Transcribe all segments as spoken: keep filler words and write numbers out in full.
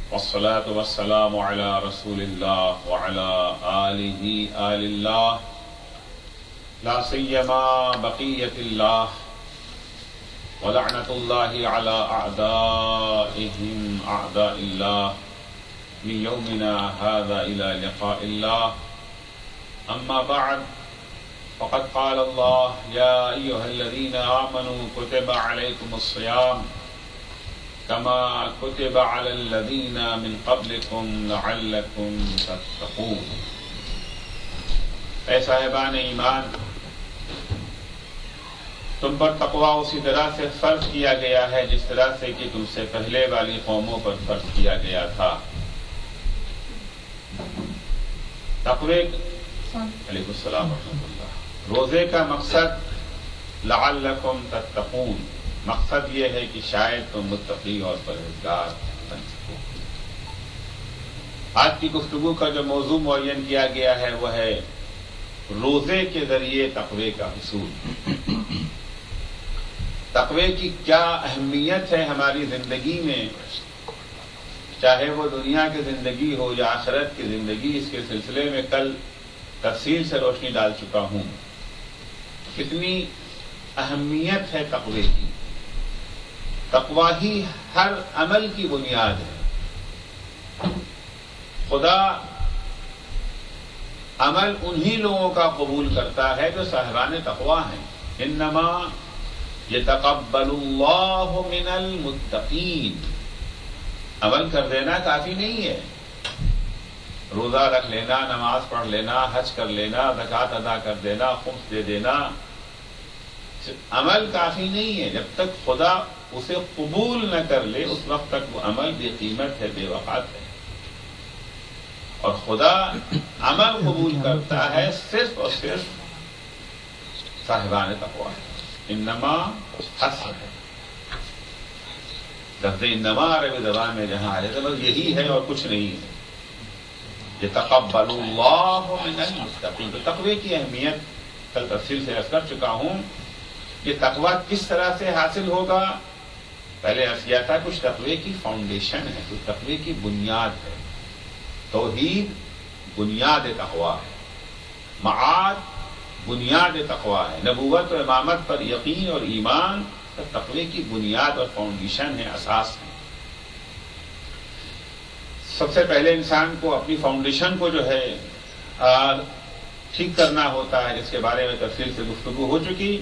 والصلاة والسلام على رسول الله وعلى آله آل الله لا سيما بقية الله ولعنة الله على أعدائهم أعداء الله من يومنا هذا إلى لقاء الله. أما بعد، فقد قال الله: يا أيها الذين آمنوا كتب عليكم الصيام كما كتب على الذين من قبلكم لعلكم تتقون. اے صاحبان ایمان، تم پر تقوی اسی طرح سے فرض کیا گیا ہے جس طرح سے کہ تم سے پہلے والی قوموں پر فرض کیا گیا تھا. تقوی علیکم السلام ورحمۃ اللہ. روزے کا مقصد لعلکم تتقون، مقصد یہ ہے کہ شاید تم متقی اور پرہیزگار بن سکو. آج کی گفتگو کا جو موضوع معین کیا گیا ہے وہ ہے روزے کے ذریعے تقوی کا حصول. تقوی کی کیا اہمیت ہے ہماری زندگی میں، چاہے وہ دنیا کی زندگی ہو یا آخرت کی زندگی، اس کے سلسلے میں کل تفصیل سے روشنی ڈال چکا ہوں. کتنی اہمیت ہے تقوی کی. تقوی ہی ہر عمل کی بنیاد ہے. خدا عمل انہی لوگوں کا قبول کرتا ہے جو صاحبان تقوی ہیں. انما یتقبل اللہ من المتقین. عمل کر دینا کافی نہیں ہے. روزہ رکھ لینا، نماز پڑھ لینا، حج کر لینا، زکوٰۃ ادا کر دینا، خمس دے دینا، عمل کافی نہیں ہے. جب تک خدا اسے قبول نہ کر لے اس وقت تک وہ عمل بے قیمت ہے، بے وقت ہے. اور خدا عمل قبول کرتا ہے صرف اور صرف صاحبان تقوی. انما حسن ہے، لفظ انما عربی زبان میں جہاں آئے تو بس یہی ہے اور کچھ نہیں ہے. یتقبل اللہ من المتقین. تو تقوی کی اہمیت کل تفصیل سے عرض کر چکا ہوں. یہ تقوی کس طرح سے حاصل ہوگا؟ پہلے عرض کیا تھا کچھ تقوی کی فاؤنڈیشن ہے، کچھ تقوی کی بنیاد ہے. توحید بنیاد تقوی ہے، معاد بنیاد تقوی ہے، نبوت و امامت پر یقین اور ایمان تقوی کی بنیاد اور فاؤنڈیشن ہے، اساس ہے. سب سے پہلے انسان کو اپنی فاؤنڈیشن کو جو ہے ٹھیک کرنا ہوتا ہے، جس کے بارے میں تفصیل سے گفتگو ہو چکی.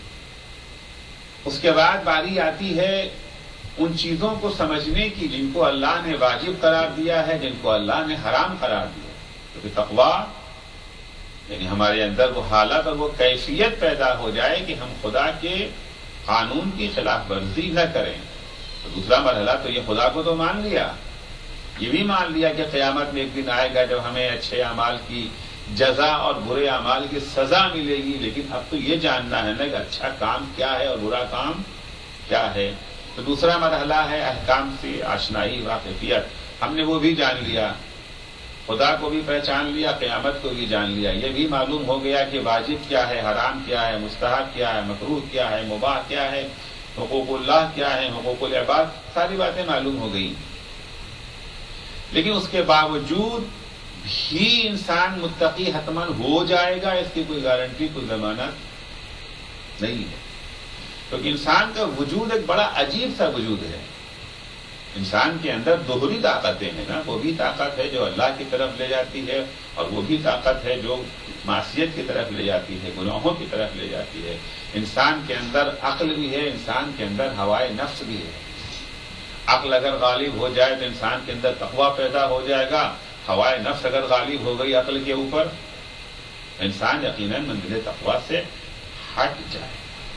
اس کے بعد باری آتی ہے ان چیزوں کو سمجھنے کی جن کو اللہ نے واجب قرار دیا ہے، جن کو اللہ نے حرام قرار دیا. کیونکہ تقوی یعنی ہمارے اندر وہ حالت اور وہ کیفیت پیدا ہو جائے کہ ہم خدا کے قانون کی خلاف ورزی نہ کریں. تو دوسرا مرحلہ تو یہ خدا کو تو مان لیا، یہ بھی مان لیا کہ قیامت میں ایک دن آئے گا جب ہمیں اچھے اعمال کی جزا اور برے اعمال کی سزا ملے گی. لیکن اب تو یہ جاننا ہے نا کہ اچھا کام کیا ہے اور برا کام کیا ہے. تو دوسرا مرحلہ ہے احکام سے آشنائی، واقفیت. ہم نے وہ بھی جان لیا، خدا کو بھی پہچان لیا، قیامت کو بھی جان لیا. یہ بھی معلوم ہو گیا کہ واجب کیا ہے، حرام کیا ہے، مستحب کیا ہے، مکروہ کیا ہے، مباح کیا ہے، حقوق اللہ کیا ہے، حقوق العباد. ساری باتیں معلوم ہو گئی. لیکن اس کے باوجود بھی انسان متقی حتماً ہو جائے گا، اس کی کوئی گارنٹی، کوئی ضمانت نہیں ہے. کیونکہ انسان کا وجود ایک بڑا عجیب سا وجود ہے. انسان کے اندر دوہری طاقتیں ہیں نا. وہ بھی طاقت ہے جو اللہ کی طرف لے جاتی ہے، اور وہ بھی طاقت ہے جو معصیت کی طرف لے جاتی ہے، گناہوں کی طرف لے جاتی ہے. انسان کے اندر عقل بھی ہے، انسان کے اندر ہوائے نفس بھی ہے. عقل اگر غالب ہو جائے تو انسان کے اندر تقوی پیدا ہو جائے گا. ہوائے نفس اگر غالب ہو گئی عقل کے اوپر، انسان یقیناً منزل تقوی سے ہٹ جائے.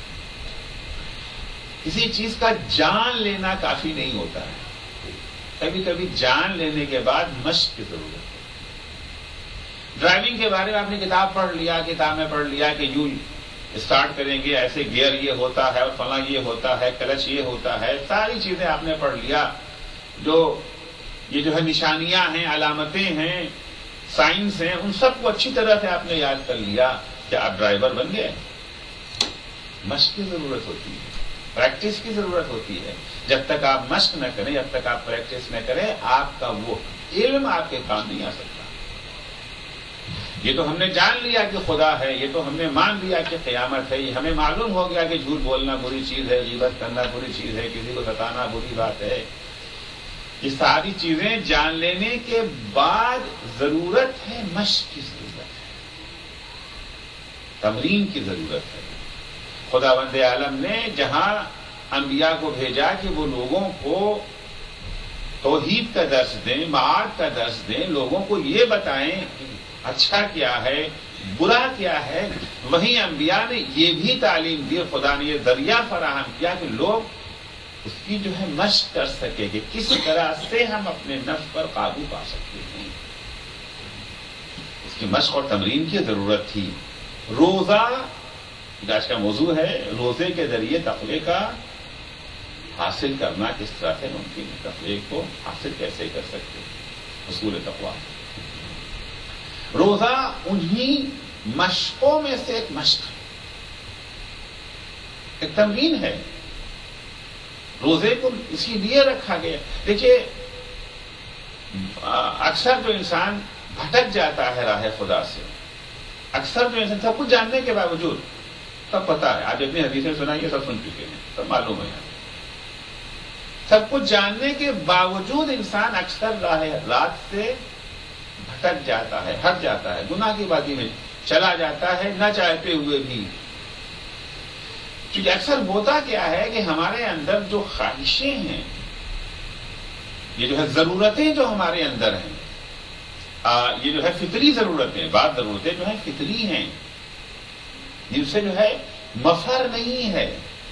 کسی چیز کا جان لینا کافی نہیں ہوتا ہے. کبھی کبھی جان لینے کے بعد مشق کی ضرورت ہے. ڈرائیونگ کے بارے میں آپ نے کتاب پڑھ لیا، کتاب میں پڑھ لیا کہ یوں اسٹارٹ کریں گے، ایسے گیئر یہ ہوتا ہے اور فلاں یہ ہوتا ہے، کلچ یہ ہوتا ہے. ساری چیزیں آپ نے پڑھ لیا. جو یہ جو ہے نشانیاں ہیں، علامتیں ہیں، سائنس ہیں، ان سب کو اچھی طرح سے آپ نے یاد کر لیا کہ آپ ڈرائیور بن گئے. مشق کی ضرورت ہوتی ہے. پریکٹس کی ضرورت ہوتی ہے. جب تک آپ مشق نہ کریں، جب تک آپ پریکٹس نہ کریں، آپ کا وہ علم آپ کے کام نہیں آ سکتا. یہ تو ہم نے جان لیا کہ خدا ہے، یہ تو ہم نے مان لیا کہ قیامت ہے، یہ ہمیں معلوم ہو گیا کہ جھوٹ بولنا بری چیز ہے، غیبت کرنا بری چیز ہے، کسی کو ستانا بری بات ہے. یہ ساری چیزیں جان لینے کے بعد ضرورت ہے مشق کی، ضرورت ہے تمرین کی ضرورت ہے. خداوند عالم نے جہاں انبیاء کو بھیجا کہ وہ لوگوں کو توحید کا درس دیں، معاد کا درس دیں، لوگوں کو یہ بتائیں اچھا کیا ہے برا کیا ہے، وہیں انبیاء نے یہ بھی تعلیم دی. خدا نے یہ ذریعہ فراہم کیا کہ لوگ اس کی جو ہے مشق کر سکے کہ کس طرح سے ہم اپنے نفس پر قابو پا سکتے ہیں. اس کی مشق اور تمرین کی ضرورت تھی. روزہ آج کا موضوع ہے، روزے کے ذریعے تقوی کا حاصل کرنا کس طرح سے ممکن ہے، تقوی کو حاصل کیسے کر سکتے ہیں، اصول تقوی. روزہ انہی مشقوں میں سے ایک مشق ہے، ایک تمرین ہے. روزے کو اسی لیے رکھا گیا. دیکھیے اکثر جو انسان بھٹک جاتا ہے راہ خدا سے، اکثر جو انسان سب کچھ جاننے کے باوجود، سب پتا ہے، آج اتنی حدیثیں سنائی ہے، سب سن چکے ہیں، سب معلوم ہے، سب کچھ جاننے کے باوجود انسان اکثر راہ رات سے بھٹک جاتا ہے، ہٹ جاتا ہے، گناہ کی بازی میں چلا جاتا ہے نہ چاہتے ہوئے بھی. کیونکہ اکثر ہوتا کیا ہے کہ ہمارے اندر جو خواہشیں ہیں، یہ جو ہے ضرورتیں جو ہمارے اندر ہیں، آ, یہ جو ہے فطری ضرورتیں، بعض ضرورتیں جو ہیں فطری ہیں، جن سے جو ہے مفر نہیں ہے،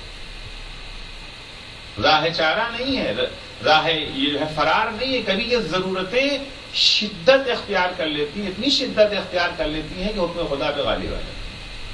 راہ چارہ نہیں ہے، راہ یہ جو ہے فرار نہیں ہے. کبھی یہ ضرورتیں شدت اختیار کر لیتی ہیں، اتنی شدت اختیار کر لیتی ہیں کہ حکم خدا پہ غالب آ جاتی ہے.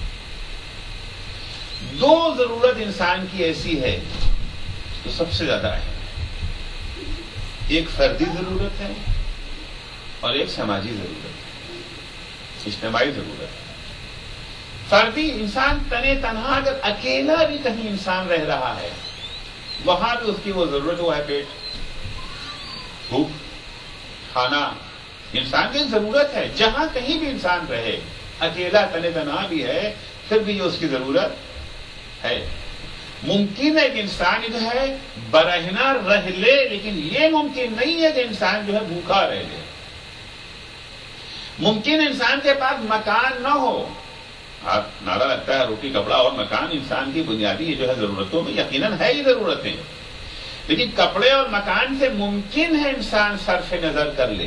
دو ضرورت انسان کی ایسی ہے جو سب سے زیادہ ہے، ایک فردی ضرورت ہے اور ایک سماجی ضرورت ہے، اجتماعی ضرورت ہے. فردی انسان تنے تنہا اگر اکیلا بھی کہیں انسان رہ رہا ہے، وہاں بھی اس کی وہ ضرورت وہ ہے پیٹ، بھوک، کھانا. انسان کی ضرورت ہے، جہاں کہیں بھی انسان رہے، اکیلا تنے تنہا بھی ہے، پھر بھی یہ اس کی ضرورت ہے. ممکن ہے کہ انسان جو ہے برہنہ رہ لے، لیکن یہ ممکن نہیں ہے کہ انسان جو ہے بھوکا رہ لے. ممکن انسان کے پاس مکان نہ ہو، آپ نعرہ لگتا ہے روٹی کپڑا اور مکان انسان کی بنیادی جو ہے ضرورتوں میں یقیناً ہے یہ ضرورتیں، لیکن کپڑے اور مکان سے ممکن ہے انسان صرف نظر کر لے،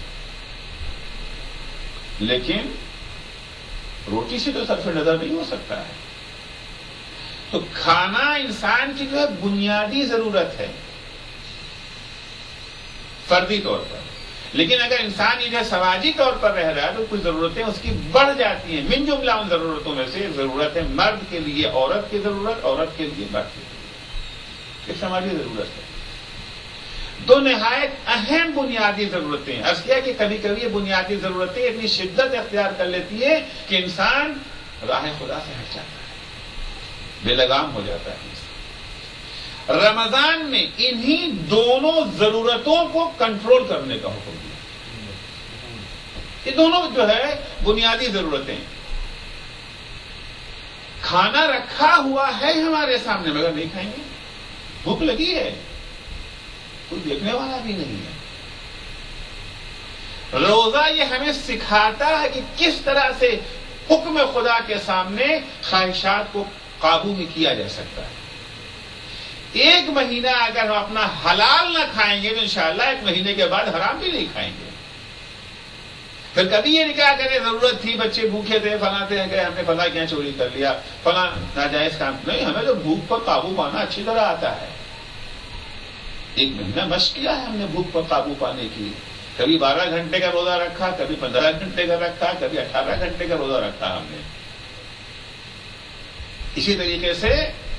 لیکن روٹی سے تو صرف نظر نہیں ہو سکتا ہے. تو کھانا انسان کی جو ہے بنیادی ضرورت ہے فردی طور پر. لیکن اگر انسان یہ جو ہے سماجی طور پر رہ رہا ہے تو کچھ ضرورتیں اس کی بڑھ جاتی ہیں. من جملہ ان ضرورتوں میں سے ایک ضرورت ہے مرد کے لیے عورت کی ضرورت، عورت کے لیے مرد کی ضرورت، ایک سماجی ضرورت ہے. دو نہایت اہم بنیادی ضرورتیں. عرض کیا کہ کبھی کبھی یہ بنیادی ضرورتیں اتنی شدت اختیار کر لیتی ہے کہ انسان راہ خدا سے ہٹ جاتا ہے، بے لگام ہو جاتا ہے. رمضان میں انہی دونوں ضرورتوں کو کنٹرول کرنے کا حکم دیا. یہ دونوں جو ہے بنیادی ضرورتیں. کھانا رکھا ہوا ہے ہمارے سامنے مگر نہیں کھائیں گے، بھوک لگی ہے، کوئی دیکھنے والا بھی نہیں ہے. روزہ یہ ہمیں سکھاتا ہے کہ کس طرح سے حکم خدا کے سامنے خواہشات کو قابو میں کیا جا سکتا ہے. ایک مہینہ اگر ہم اپنا حلال نہ کھائیں گے تو انشاءاللہ ایک مہینے کے بعد حرام بھی نہیں کھائیں گے. پھر کبھی یہ نہیں کہا کرے ضرورت تھی، بچے بھوکے تھے، فلاں تھے کہ ہم نے فلاں کیا چوری کر لیا، فلاں ناجائز کام. نہیں، ہمیں تو بھوک پر قابو پانا اچھی طرح آتا ہے. ایک مہینہ مشق کیا ہے ہم نے بھوک پر قابو پانے کی. کبھی بارہ گھنٹے کا روزہ رکھا، کبھی پندرہ گھنٹے کا رکھا، کبھی اٹھارہ گھنٹے کا روزہ رکھا ہم نے. اسی طریقے سے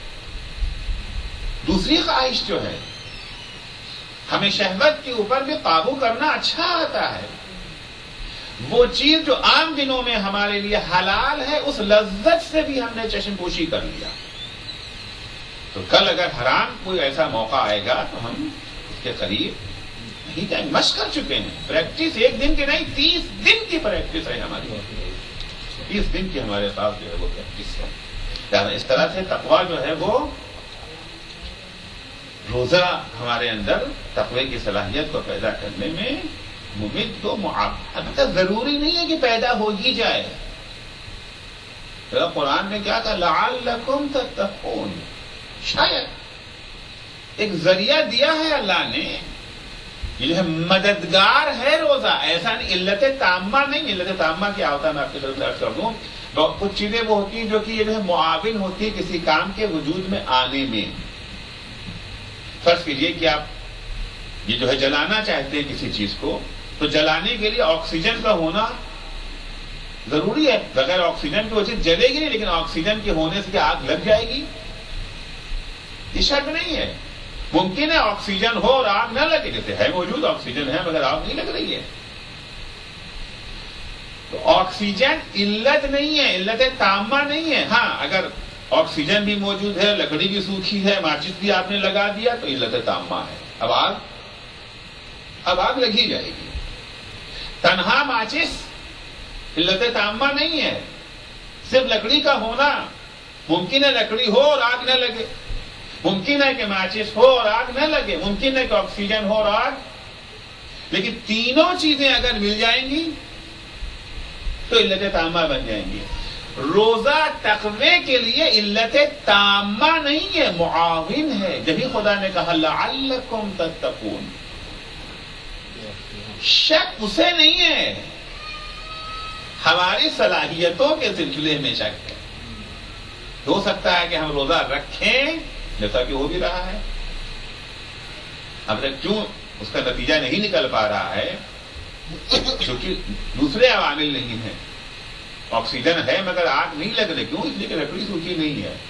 دوسری خواہش جو ہے، ہمیں شہوت کے اوپر بھی قابو کرنا اچھا آتا ہے. وہ چیز جو عام دنوں میں ہمارے لیے حلال ہے، اس لذت سے بھی ہم نے چشم پوشی کر لیا. تو کل اگر حرام کوئی ایسا موقع آئے گا تو ہم اس کے قریب نہیں جائیں. مشق کر چکے ہیں. پریکٹس ایک دن کی نہیں، تیس دن کی پریکٹس ہے ہماری. تیس دن کی ہمارے پاس جو ہے وہ پریکٹس ہے. یعنی اس طرح سے تقویٰ جو ہے وہ روزہ ہمارے اندر تقوی کی صلاحیت کو پیدا کرنے میں ممد و معاون. اب تک ضروری نہیں ہے کہ پیدا ہو ہی جائے. قرآن نے کیا کہا؟ لعلکم تتقون. شاید ایک ذریعہ دیا ہے اللہ نے، یہ جو ہے مددگار ہے روزہ. ایسا نہیں، علت تامہ نہیں. علت تامہ کیا ہوتا ہے میں آپ کی طرف سے عرض کر دوں. کچھ چیزیں وہ ہوتی ہیں جو کہ یہ جو ہے معاون ہوتی ہے کسی کام کے وجود میں آنے میں. فرض کیجئے کہ آپ یہ جو ہے جلانا چاہتے ہیں کسی چیز کو، تو جلانے کے لیے آکسیجن کا ہونا ضروری ہے. بغیر آکسیجن کی وہ چیز جلے گی نہیں، لیکن آکسیجن کے ہونے سے کیا آگ لگ جائے گی؟ یہ شرط نہیں ہے. ممکن ہے آکسیجن ہو اور آگ نہ لگے، جیسے ہے موجود آکسیجن ہے مگر آگ نہیں لگ رہی ہے. تو آکسیجن علت نہیں ہے، علت تامہ نہیں ہے. ہاں اگر آکسیجن بھی موجود ہے، لکڑی بھی سوکھی ہے، ماچس بھی آپ نے لگا دیا تو علت تامہ ہے. اب آگ اب آگ لگی جائے گی. تنہا ماچس علت تامہ نہیں ہے. صرف لکڑی کا ہونا ممکن ہے لکڑی ہو اور آگ نہ لگے، ممکن ہے کہ ماچس ہو اور آگ نہ لگے، ممکن ہے کہ آکسیجن ہو اور آگ. لیکن تینوں چیزیں اگر مل جائیں گی تو علت تامہ بن جائیں گی. روزہ تقوی کے لیے علت تامہ نہیں ہے، معاون ہے. جبھی خدا نے کہا لعلکم تتقون. شک اسے نہیں ہے، ہماری صلاحیتوں کے سلسلے میں شک ہے. ہو سکتا ہے کہ ہم روزہ رکھیں جیسا کہ ہو بھی رہا ہے. اب تک کیوں اس کا نتیجہ نہیں نکل پا رہا ہے؟ کیونکہ دوسرے عوامل نہیں ہیں. آکسیجن ہے مگر آگ نہیں لگ رہی. کیوں؟ اس لیے کہ لکڑی سوکھی نہیں ہے.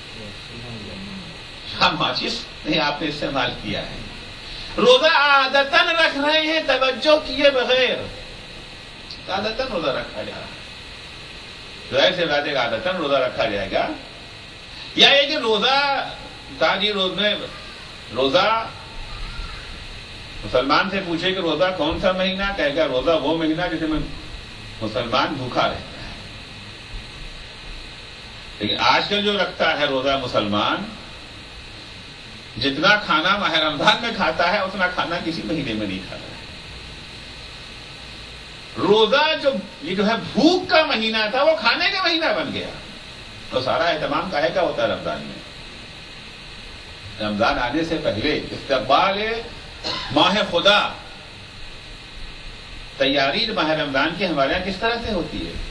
ہم ماچس نہیں آپ نے استعمال کیا ہے. روزہ عادتاً رکھ رہے ہیں توجہ کیے بغیر. عادتاً روزہ رکھا جا رہا ہے. ظاہر سے بات ہے کہ عادتاً روزہ رکھا جائے گا. یا یہ کہ روزہ تاجی روز میں روزہ مسلمان سے پوچھے کہ روزہ کون سا مہینہ، کہے گا روزہ وہ مہینہ جسے میں مسلمان بھوکا رہتا ہے. لیکن آج کل جو رکھتا ہے روزہ مسلمان، جتنا کھانا ماہ رمضان میں کھاتا ہے اتنا کھانا کسی مہینے میں نہیں کھاتا ہے. روزہ جو یہ جو ہے بھوک کا مہینہ تھا وہ کھانے کا مہینہ بن گیا. تو سارا اہتمام کاہے کا ہوتا ہے رمضان میں؟ رمضان آنے سے پہلے استقبال ماہ خدا، تیاری ماہ رمضان کی ہمارے یہاں کس طرح سے ہوتی ہے؟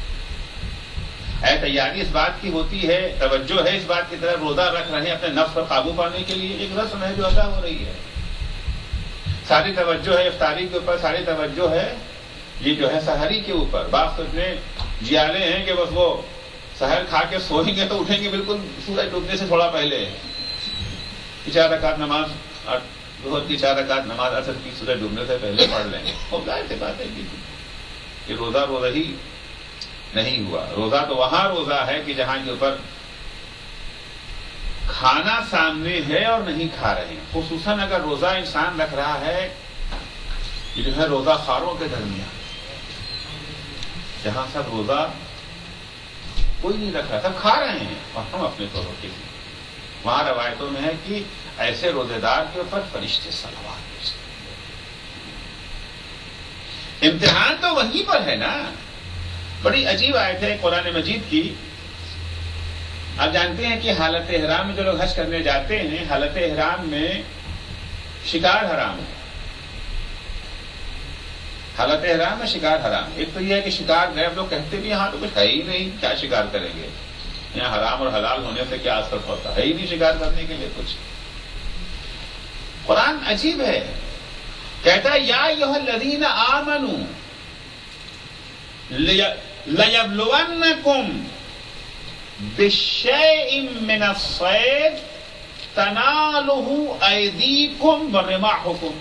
اے تیاری اس بات کی ہوتی ہے، توجہ ہے اس بات کی طرف روزہ رکھ رہے ہیں اپنے نفس پر قابو پانے کے لیے. ایک رسم ہے جو ادا ہو رہی ہے. ساری توجہ ہے افطاری کے اوپر، ساری توجہ ہے یہ جو ہے سحری کے اوپر. بعض تو اتنے جیالے ہیں کہ بس وہ سحر کھا کے سوئیں گے تو اٹھیں گے بالکل سورج ڈوبنے سے تھوڑا پہلے. چار رکعت نماز، ظہر کی چار رکعت نماز عصر کی سورج ڈوبنے سے پہلے پڑھ لیں گے. اور ظاہر سی بات ہے کہ روزہ روزہ ہی نہیں ہوا. روزہ تو وہاں روزہ ہے کہ جہاں کے اوپر کھانا سامنے ہے اور نہیں کھا رہے ہیں. خصوصاً اگر روزہ انسان رکھ رہا ہے یہ جو ہے روزہ خواروں کے درمیان، جہاں سب روزہ کوئی نہیں رکھ رہا، سب کھا رہے ہیں اور ہم اپنے طور کے لیے. وہاں روایتوں میں ہے کہ ایسے روزے دار کے اوپر فرشتے صلوات بھیجتے ہیں. امتحان تو وہیں پر ہے نا. بڑی عجیب آیت ہے قرآن مجید کی. آپ جانتے ہیں کہ حالت احرام میں جو لوگ حج کرنے جاتے ہیں، حالت احرام میں شکار حرام ہے. حالت احرام میں شکار حرام. ایک تو یہ ہے کہ شکار گئے، اب لوگ کہتے بھی ہاں تو کچھ ہے ہی نہیں، کیا شکار کریں گے؟ یہاں حرام اور حلال ہونے سے کیا اثر ہوتا ہے؟ ہی نہیں شکار کرنے کے لیے کچھ. قرآن عجیب ہے، کہتا ہے یا ایھا الذین آمنوا لَيَبْلُوَنَّكُمْ بِشَيْءٍ مِّنَ الصَّيْدِ تَنَالُهُ أَيْدِيكُمْ وَرِمَاحُكُمْ.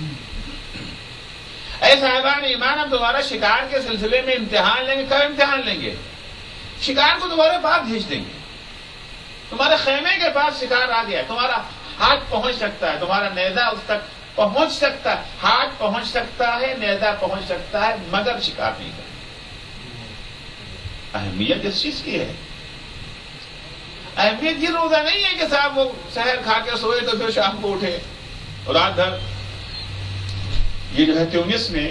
اے صاحبان ایمان، ہم تمہارا شکار کے سلسلے میں امتحان لیں گے. کب امتحان لیں گے؟ شکار کو تمہارے پاس بھیج دیں گے تمہارے خیمے کے پاس شکار آ گیا، تمہارا ہاتھ پہنچ سکتا ہے، تمہارا نیزہ اس تک پہنچ سکتا ہے، ہاتھ پہنچ سکتا ہے، نیزہ پہنچ سکتا ہے، مگر شکار نہیں کرتا۔ اہمیت اس چیز کی ہے، اہمیت یہ روزہ نہیں ہے کہ صاحب وہ سحر کھا کے سوئے تو پھر شام کو اٹھے رات بھر۔ یہ جو ہے تیونس میں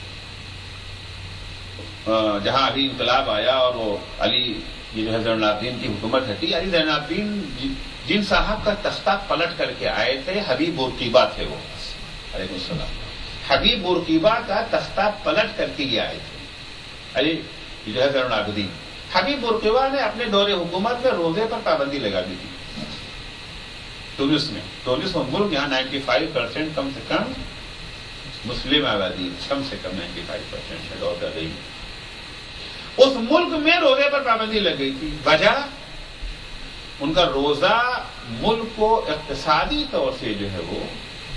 جہاں ابھی انقلاب آیا اور وہ علی یہ جو ہے زین العابدین کی حکومت ہٹی، علی زین العابدین جن صاحب کا تختہ پلٹ کر کے آئے تھے، حبیب بورقیبہ تھے وہ، علیہ السلام، حبیب بورقیبہ کا تختہ پلٹ کر کے یہ آئے تھے علی یہ جو ہے زین العابدین۔ حبیب بورقیبہ نے اپنے دور حکومت میں روزے پر پابندی لگا دی تھی تونس میں۔ تونس میں ملک یہاں نائنٹی فائیو پرسینٹ کم سے کم مسلم آبادی، کم سے کم نائنٹی فائیو پرسینٹ ہے، اور زیادہ ہی۔ اس ملک میں روزے پر پابندی لگ گئی تھی، وجہ ان کا روزہ ملک کو اقتصادی طور سے جو ہے وہ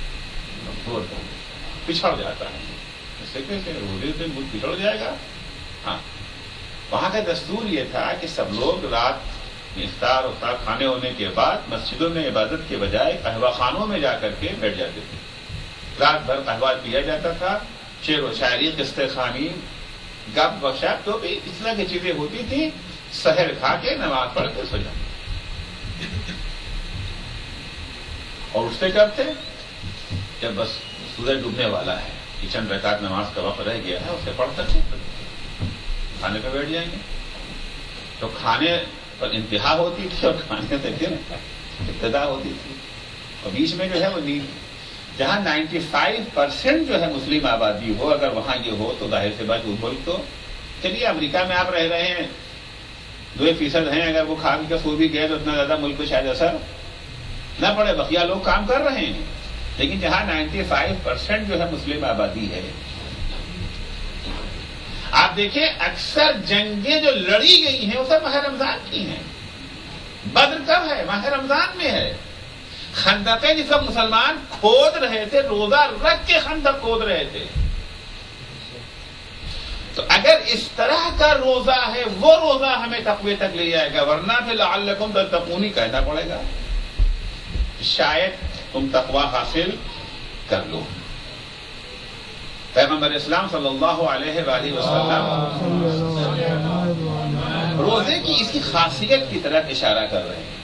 پچھڑ جاتا ہے۔ اس سے کیسے روزے سے ملک پچھڑ جائے گا؟ ہاں، وہاں کا دستور یہ تھا کہ سب لوگ رات میں افطار افطار کھانے ہونے کے بعد مسجدوں میں عبادت کے بجائے قہوہ خانوں میں جا کر کے بیٹھ جاتے تھے۔ رات بھر قہوہ پیا جاتا تھا، شعر و شاعری، قصے خوانی، گپ بشپ، جو بھی اس طرح کی چیزیں ہوتی تھیں، سحر کھا کے نماز پڑھ کے سو جاتے اور اٹھتے کب تھے؟ جب بس سورج ڈوبنے والا ہے، کہ چند رکعت نماز کا وقت رہ گیا ہے، اسے پڑھ کر کھانے پہ بیٹھ جائیں گے۔ تو کھانے پر انتہا ہوتی تھی اور کھانے سے پھر ابتدا ہوتی تھی، اور بیچ میں جو ہے وہ نیند۔ جہاں نائنٹی فائیو پرسینٹ جو ہے مسلم آبادی ہو، اگر وہاں یہ ہو تو ظاہر سے بات وہ ملک تو چلیے امریکہ میں آپ رہ رہے ہیں، دو ایک فیصد ہیں، اگر وہ کھا کے سو بھی گئے تو اتنا زیادہ ملک کو شاید اثر نہ پڑے، بقیہ لوگ کام کر رہے ہیں۔ لیکن جہاں نائنٹی فائیو پرسینٹ جو ہے مسلم آبادی ہے، آپ دیکھیں اکثر جنگیں جو لڑی گئی ہیں وہ سب ماہ رمضان کی ہیں۔ بدر کب ہے؟ ماہ رمضان میں ہے۔ خندقیں جس وقت مسلمان کھود رہے تھے، روزہ رکھ کے خندق کھود رہے تھے۔ تو اگر اس طرح کا روزہ ہے، وہ روزہ ہمیں تقوی تک لے جائے گا، ورنہ پھر لعلکم تتقون ہی کہنا پڑے گا، شاید تم تقوی حاصل کر لو۔ پیغمبر اسلام صلی اللہ علیہ وآلہ وسلم روزے کی اس کی خاصیت کی طرف اشارہ کر رہے ہیں۔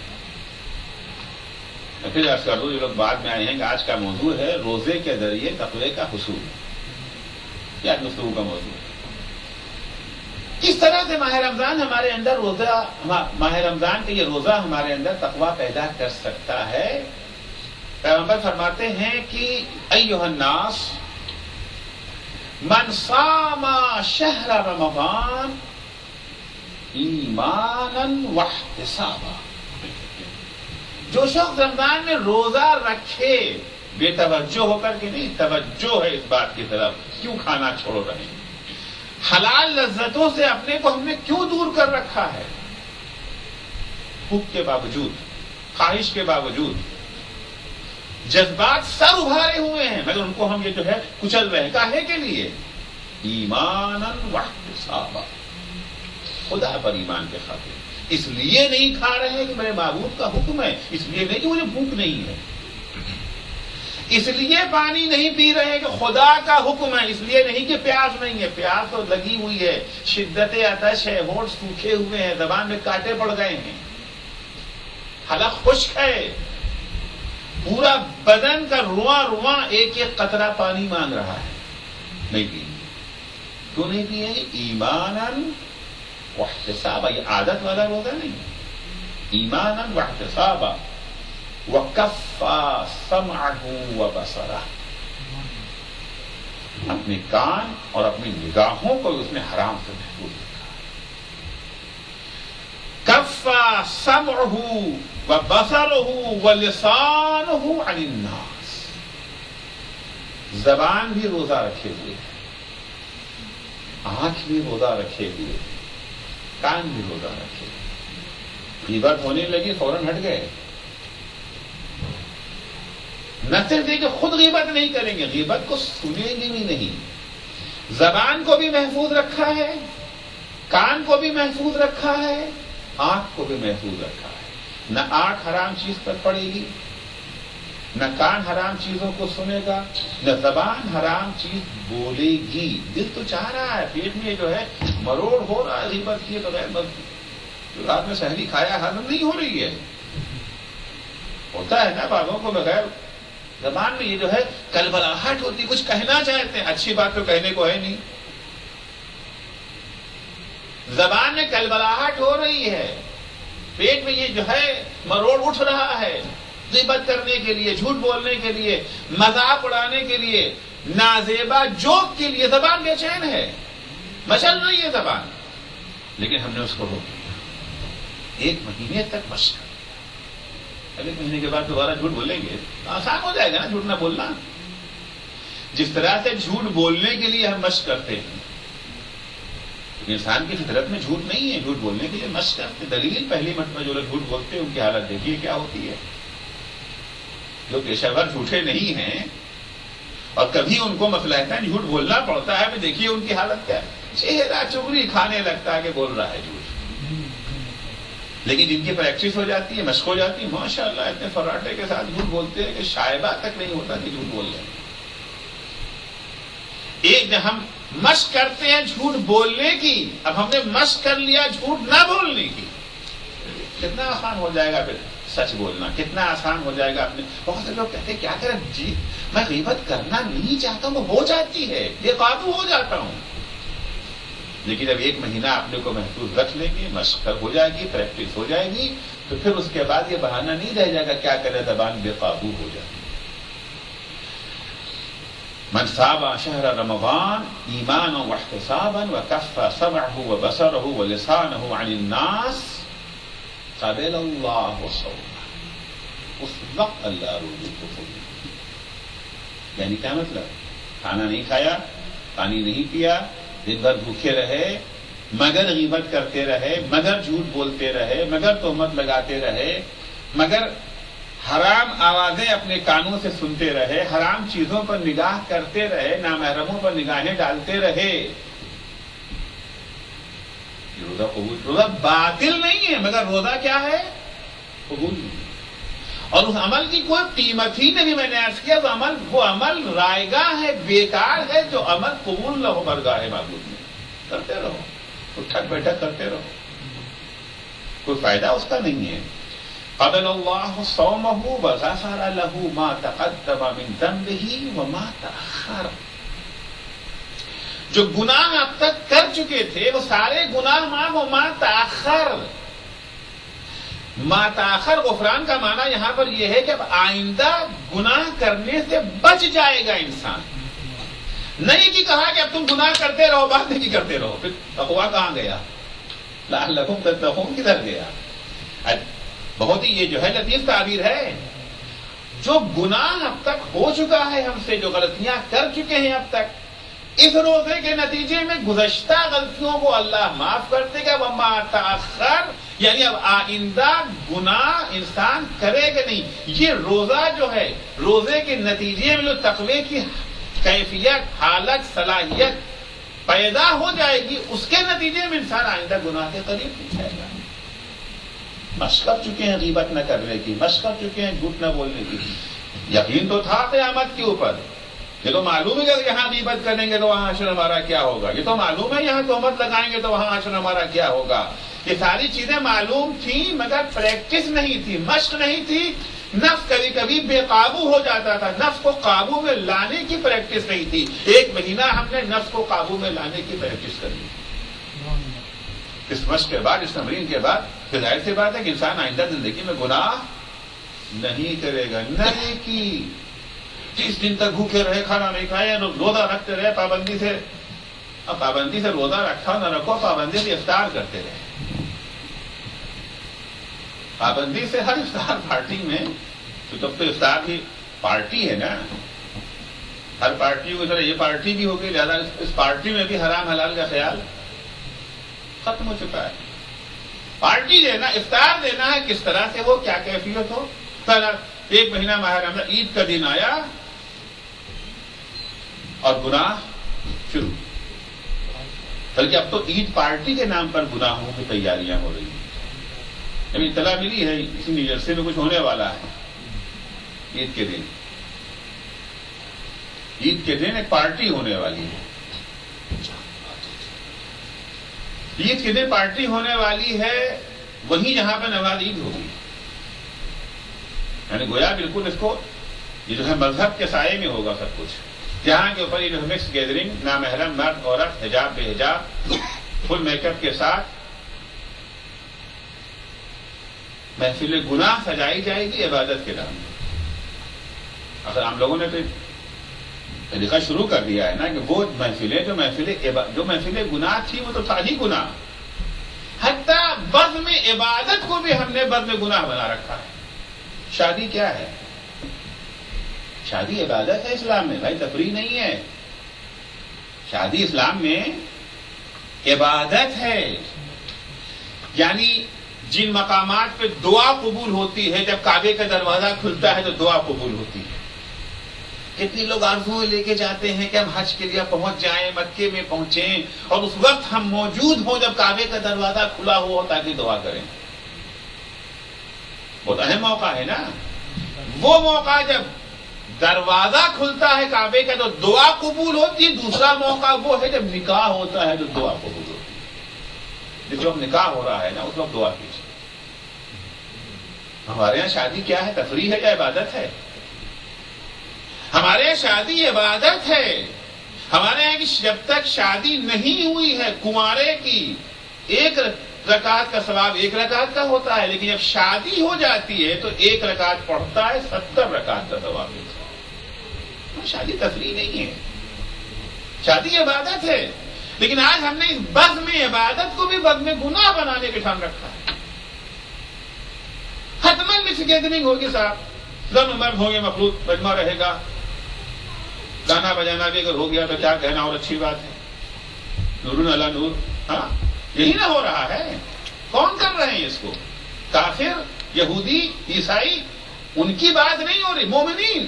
پھر عرض کر دوں، یہ لوگ بعد میں آئے ہیں کہ آج کا موضوع ہے روزے کے ذریعے تقوی کا حصول، کیا گفتگو کا موضوع ہے۔ کس طرح سے ماہ رمضان ہمارے اندر روزہ ماہ رمضان کے یہ روزہ ہمارے اندر تقوی پیدا کر سکتا ہے؟ پیغمبر فرماتے ہیں کہ ایھا الناس من صام شہر رمضان ایمانا واحتسابا، جو شخص رمضان میں روزہ رکھے، بے توجہ ہو کر کے نہیں، توجہ ہے اس بات کی طرف، کیوں کھانا چھوڑ رہے ہیں، حلال لذتوں سے اپنے کو ہم نے کیوں دور کر رکھا ہے، بھوک کے باوجود، خواہش کے باوجود، جذبات سر ابھارے ہوئے ہیں، مگر ان کو ہم یہ جو ہے کچل رہے ہیں، کاہے کے لیے؟ ایمانا واحتسابا، خدا پر ایمان کے خاطر، اس لیے نہیں کھا رہے کہ میرے معبود کا حکم ہے، اس لیے نہیں کہ مجھے بھوک نہیں ہے، اس لیے پانی نہیں پی رہے کہ خدا کا حکم ہے، اس لیے نہیں کہ پیاس نہیں ہے، پیاس تو لگی ہوئی ہے، شدت عطش ہے، ہونٹ سوکھے ہوئے ہیں، زبان میں کانٹے پڑ گئے ہیں، حلق خشک ہے، پورا بدن کا رواں رواں ایک ایک قطرہ پانی مانگ رہا ہے، نہیں پیے۔ کیوں نہیں پیے؟ ایمانا واحتسابا، یہ عادت والا روزہ نہیں، ایمانا واحتسابا، وکفا سمعہ وبصرہ، اپنے کان اور اپنی نگاہوں کو اس نے حرام سے محفوظ رکھا، کفا سمعہ وبصرہ ولسانہ عن الناس، زبان بھی روزہ رکھے ہوئے ہے، آنکھ بھی روزہ رکھے ہوئے، کان بھی روزہ رکھے، غیبت ہونے لگی فوراً ہٹ گئے، نہ صرف کہ خود غیبت نہیں کریں گے، غیبت کو سنیں گے بھی نہیں، زبان کو بھی محفوظ رکھا ہے، کان کو بھی محفوظ رکھا ہے، آنکھ کو بھی محفوظ رکھا ہے، نہ آنکھ حرام چیز پر پڑے گی، نہ کان حرام چیزوں کو سنے گا، نہ زبان حرام چیز بولے گی۔ دل تو چاہ رہا ہے، پیٹ میں جو ہے مروڑ ہو رہا ہے غیبت کیے بغیر، جو رات میں سحری کھایا ہضم نہیں ہو رہی ہے۔ ہوتا ہے نا بعضوں کو بغیر زبان میں یہ جو ہے کلبلاہٹ ہوتی، کچھ کہنا چاہتے ہیں، اچھی بات تو کہنے کو ہے نہیں، زبان میں کلبلاہٹ ہو رہی ہے، پیٹ میں یہ جو ہے مروڑ اٹھ رہا ہے غیبت کرنے کے لیے، جھوٹ بولنے کے لیے، مذاق اڑانے کے لیے، نازیبا جوک کے لیے زبان بے چین ہے، مچل رہی ہے زبان، لیکن ہم نے اس کو روک دیا، ایک مہینے تک مشق کر دیا۔ اب ایک مہینے کے بعد دوبارہ جھوٹ بولیں گے آسان ہو جائے گا نا جھوٹ نہ بولنا۔ جس طرح سے جھوٹ بولنے کے لیے ہم مشق کرتے ہیں، انسان کی فطرت میں جھوٹ نہیں ہے، جھوٹ بولنے کے لیے مشق کرتے۔ دلیل پہلی مرتبہ جو لوگ جھوٹ بولتے ہیں ان کی حالت دیکھیے کیا ہوتی ہے۔ جو پیشہ ور جھوٹے نہیں ہیں اور کبھی ان کو مسئلہ ہے جھوٹ بولنا پڑتا ہے، دیکھیے ان کی حالت کیا ہے، چہرہ چگری کھانے لگتا ہے کہ بول رہا ہے جھوٹ۔ لیکن جن کی پریکٹس ہو جاتی ہے، مشق ہو جاتی ہے، ماشاء اللہ اتنے فراٹے کے ساتھ جھوٹ بولتے ہیں کہ شائبہ تک نہیں ہوتا کہ جھوٹ بول رہے ہیں۔ ایک جب ہم مشق کرتے ہیں جھوٹ بولنے کی، اب ہم نے مشق کر لیا جھوٹ نہ بولنے کی، کتنا آسان ہو جائے گا پھر سچ بولنا، کتنا آسان ہو جائے گا۔ اپنے بہت سے لوگ کہتے ہیں کیا کریں جی میں غیبت کرنا نہیں چاہتا ہوں، وہ ہو جاتی ہے، بے قابو ہو جاتا ہوں۔ لیکن جب ایک مہینہ اپنے کو محفوظ رکھ لیں گے، مشق ہو جائے گی، پریکٹس ہو جائے گی، تو پھر اس کے بعد یہ بہانہ نہیں رہ جائے گا کیا کرے زبان بے قابو ہو جائے گی۔ من صام شهر رمضان ایمانا واحتسابا وکف سمعه وبصره ولسانه عن الناس قبل اللہ صومه، اس وقت اللہ روزے کو قبول۔ یعنی کیا مطلب؟ کھانا نہیں کھایا، پانی نہیں پیا، دن بھر بھوکے رہے، مگر غیبت کرتے رہے، مگر جھوٹ بولتے رہے، مگر تہمت لگاتے رہے، مگر حرام آوازیں اپنے کانوں سے سنتے رہے، حرام چیزوں پر نگاہ کرتے رہے، نامحرموں پر نگاہیں ڈالتے رہے، یہ روزہ قبول، روزہ باطل نہیں ہے مگر روزہ کیا ہے؟ قبول نہیں۔ اور اس عمل کی کوئی قیمت ہی نہیں، میں نے عرض کیا وہ عمل وہ عمل رائگاں ہے، بیکار ہے جو عمل قبول نہ ہو برگاہ معبود میں۔ کرتے رہو، اٹھک بیٹھک کرتے رہو، کوئی فائدہ اس کا نہیں ہے۔ قبل اللہ صومہ وغفر له ما تقدم من ذنبہ وما تأخر، جو گناہ اب تک کر چکے تھے وہ سارے گناہ معاف، و ما تأخر، ما تأخر غفران کا معنی یہاں پر یہ ہے کہ اب آئندہ گناہ کرنے سے بچ جائے گا انسان۔ نہیں کہ کہا کہ اب تم گناہ کرتے رہو، بات نہیں کرتے رہو، پھر تقویٰ کہاں گیا؟ لعلکم تتقون کدھر گیا؟ بہت ہی یہ جو ہے لطیف تعبیر ہے۔ جو گناہ اب تک ہو چکا ہے ہم سے، جو غلطیاں کر چکے ہیں اب تک، اس روزے کے نتیجے میں گزشتہ غلطیوں کو اللہ معاف کر دے گا۔ وما تأخر، یعنی اب آئندہ گناہ انسان کرے گا نہیں۔ یہ روزہ جو ہے، روزے کے نتیجے میں جو تقوی کی کیفیت، حالت، صلاحیت پیدا ہو جائے گی، اس کے نتیجے میں انسان آئندہ گناہ کے قریب نہیں جائے گا۔ مشق کر چکے ہیں غیبت نہ کرنے کی، مشق کر چکے ہیں جھوٹ نہ بولنے کی، یقین تو تھا قیامت کے اوپر، یہ تو معلوم ہے کہ یہاں غیبت کریں گے تو وہاں حشر ہمارا کیا ہوگا، یہ تو معلوم ہے یہاں تہمت لگائیں گے تو وہاں حشر ہمارا کیا ہوگا۔ یہ ساری چیزیں معلوم تھیں مگر پریکٹس نہیں تھی، مشق نہیں تھی، نفس کبھی کبھی بے قابو ہو جاتا تھا، نفس کو قابو میں لانے کی پریکٹس نہیں تھی۔ ایک مہینہ ہم نے نفس کو قابو میں لانے کی پریکٹس کر لی۔ اس مشق کے بعد، اس تمرین کے بعد پھر ظاہر سی بات ہے کہ انسان آئندہ زندگی میں گناہ نہیں کرے گا۔ نہیں کی تیس دن تک بھوکے رہے، کھانا نہیں کھایا، روزہ رکھتے رہے پابندی سے، اب پابندی سے روزہ رکھا نہ رکھو، پابندی سے افطار کرتے رہے، پابندی سے ہر افطار پارٹی میں، تو تب تو افطار بھی پارٹی ہے نا، ہر پارٹی کو ذرا یہ پارٹی بھی ہوگی، لہٰذا اس پارٹی میں بھی حرام حلال کا خیال ختم ہو چکا ہے۔ پارٹی دینا، افطار دینا ہے، کس طرح سے ہو، کیا کیفیت ہو۔ پہلا ایک مہینہ ماہ رمضان، عید کا دن آیا اور گناہ شروع، بلکہ اب تو عید پارٹی کے نام پر گناہوں کی تیاریاں ہو رہی ہیں۔ ابھی اطلاع ملی ہے اسی نیو جرسی میں کچھ ہونے والا ہے عید کے دن. عید کے دن ایک پارٹی ہونے والی ہے. عید کے دن پارٹی ہونے والی ہے وہیں جہاں پہ نماز عید ہوگی. یعنی گویا بالکل اس کو یہ جو ہے مذہب کے سائے میں ہوگا سب کچھ. جہاں کے اوپر یہ جو ہے مکس گیدرنگ، نامحرم مرد عورت حجاب بے حجاب فل میک اپ کے ساتھ محفل گناہ سجائی جائے گی عبادت کے نام میں. اگر ہم لوگوں نے تو طریقہ شروع کر دیا ہے نا کہ وہ محفلیں جو محفل جو محفل گناہ تھی وہ تو تھا ہی گناہ. حتیٰ بزم عبادت کو بھی ہم نے بزم گناہ بنا رکھا ہے. شادی کیا ہے؟ شادی عبادت ہے اسلام میں بھائی، تفریح نہیں ہے. شادی اسلام میں عبادت ہے. یعنی جن مقامات پہ دعا قبول ہوتی ہے، جب کعبے کا دروازہ کھلتا ہے تو دعا قبول ہوتی ہے. کتنی لوگ آرزویں لے کے جاتے ہیں کہ ہم حج کے لیے پہنچ جائیں، مکے میں پہنچیں اور اس وقت ہم موجود ہوں جب کعبے کا دروازہ کھلا ہو تاکہ دعا کریں. بہت اہم موقع ہے نا. وہ موقع جب دروازہ کھلتا ہے کعبے کا تو دعا قبول ہوتی ہے. دوسرا موقع وہ ہے جب نکاح ہوتا ہے تو دعا قبول ہوتی ہے. جب نکاح ہو رہا ہے نا اس وقت دعا کیجیے. ہمارے یہاں شادی کیا ہے؟ تفریح ہے یا عبادت ہے؟ ہمارے یہاں شادی عبادت ہے. ہمارے یہاں کی جب تک شادی نہیں ہوئی ہے کنوارے کی ایک رکعت کا ثواب ایک رکعت کا ہوتا ہے، لیکن جب شادی ہو جاتی ہے تو ایک رکعت پڑھتا ہے ستر رکعت کا ثواب ملتا ہے. شادی تفریح نہیں ہے، شادی عبادت ہے. لیکن آج ہم نے اس بزم عبادت کو بھی بزم گناہ بنانے کے ٹھان رکھا ہے. حتماً مکس گیدرنگ ہوگی صاحب، ضم مرد ہوں گے، مخلوط مجمع رہے گا، گانا بجانا بھی اگر ہو گیا تو کیا کہنا اور اچھی بات ہے. نور علی نور. ہاں یہی نہ ہو رہا ہے. کون کر رہے ہیں اس کو؟ کافر، یہودی، عیسائی. ان کی بات نہیں ہو رہی، مومنین،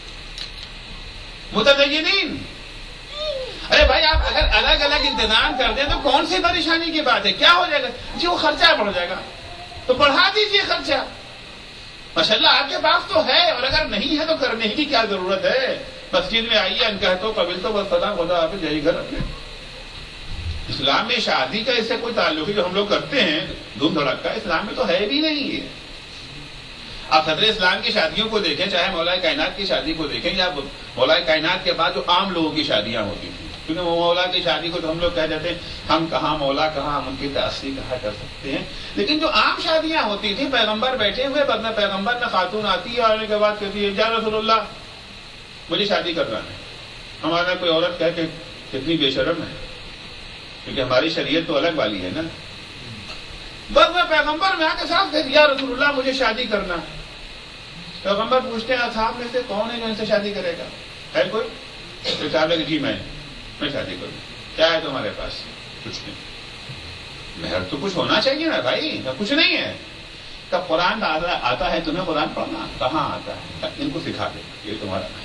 متدینین. ارے بھائی آپ اگر الگ الگ انتظام کر دیں تو کون سی پریشانی کی بات ہے؟ کیا ہو جائے گا؟ جی وہ خرچہ بڑھ جائے گا تو بڑھا دیجیے خرچہ. ماشاءاللہ آپ کے پاس تو ہے، اور اگر نہیں ہے تو کرنے کی کیا ضرورت ہے؟ مسجد میں آئیے، ان کہہ تو قبل تو بس سلام خدا آپ یہی گھر رکھے. اسلام میں شادی کا اس سے کوئی تعلق ہے جو ہم لوگ کرتے ہیں دھوم دھڑک کا، اسلام میں تو ہے بھی نہیں ہے. آپ صدر اسلام کی شادیوں کو دیکھیں، چاہے مولا کائنات کی شادی کو دیکھیں یا مولا کائنات کے بعد جو عام لوگوں کی شادیاں ہوتی تھیں، کیونکہ وہ مولا کی شادی کو تو ہم لوگ کہہ دیتے ہیں ہم کہاں مولا کہاں، ہم ان کی تاثیر کہاں کر سکتے ہیں. لیکن جو عام شادیاں ہوتی تھیں، پیغمبر بیٹھے ہوئے، بدن پیغمبر میں خاتون آتی ہے، آنے کے بعد کہتی ہے یا رسول اللہ مجھے شادی کرنا ہے. ہمارا کوئی عورت کہہ کہ کتنی بے شرم ہے، کیونکہ ہماری شریعت تو الگ والی ہے نا. بس میں پیغمبر میں آ کے صاحب کہہ یا رسول اللہ مجھے شادی کرنا ہے. پیغمبر پوچھتے ہیں اصحاب میں سے کون ہے جو ان سے شادی کرے گا؟ ہے کوئی؟ تو صاحب کہ جی میں میں شادی کروں. کیا ہے تمہارے پاس؟ کچھ نہیں. مہر تو کچھ ہونا چاہیے نا بھائی. کچھ نہیں ہے. تب قرآن آتا ہے تمہیں قرآن پڑھنا کہاں آتا ہے؟ ان کو سکھا دے یہ تمہارا مہر